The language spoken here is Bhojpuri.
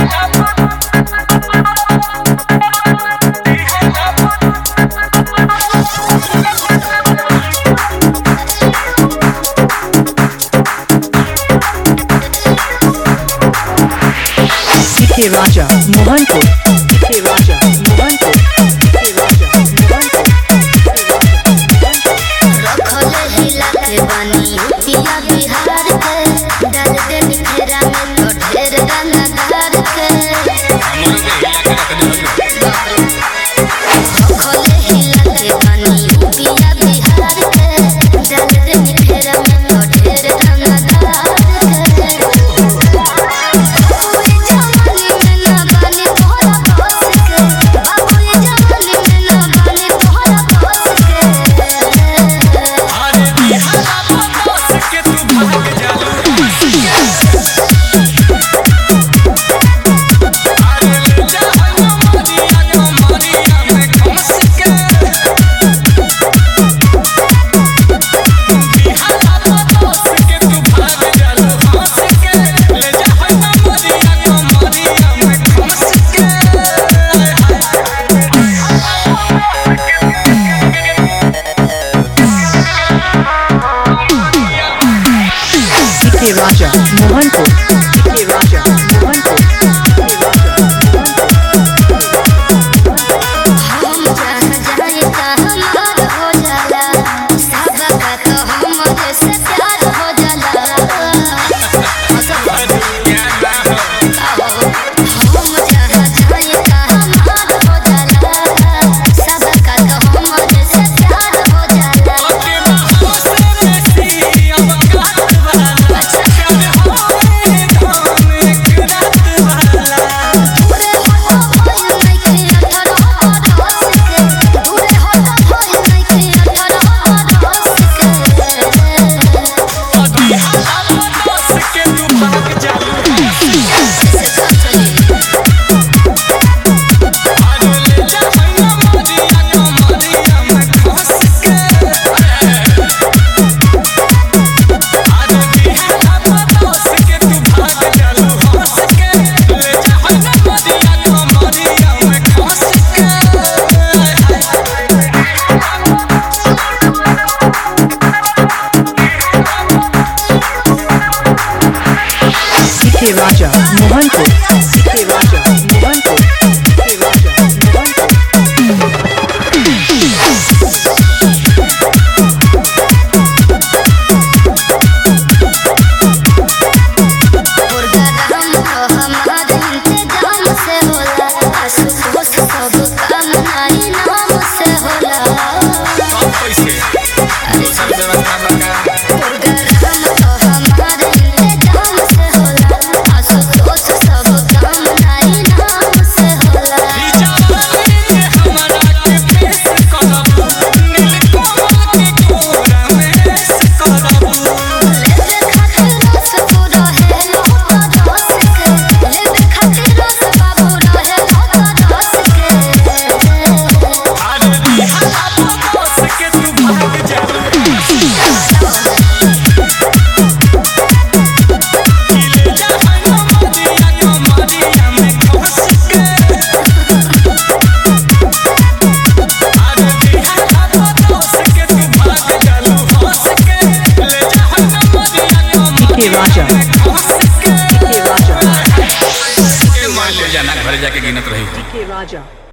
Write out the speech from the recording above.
Raja Mohanpur, Raja Mohanpur, Raja Mohanpur, रखले हिला के बनी पिया बिहार के डाल दे मिठेरा में तो ढेर रंगदार के रखले हिला के बनी पिया बिहार के डाल दे मिठेरा में तो ढेर रंगदार के Raja Mohanpur, Raja Mohanpur, हम जहाँ जाए हमार हो जाला सबका तो हमरे से प्यार हो जाला हम जहाँ जाए हमार हो जाला सबका तो हमरे से प्यार हो जाला Raja Mohanpur, Raja Mohanpur, Raja जाना घर जाके गिनत रही Raja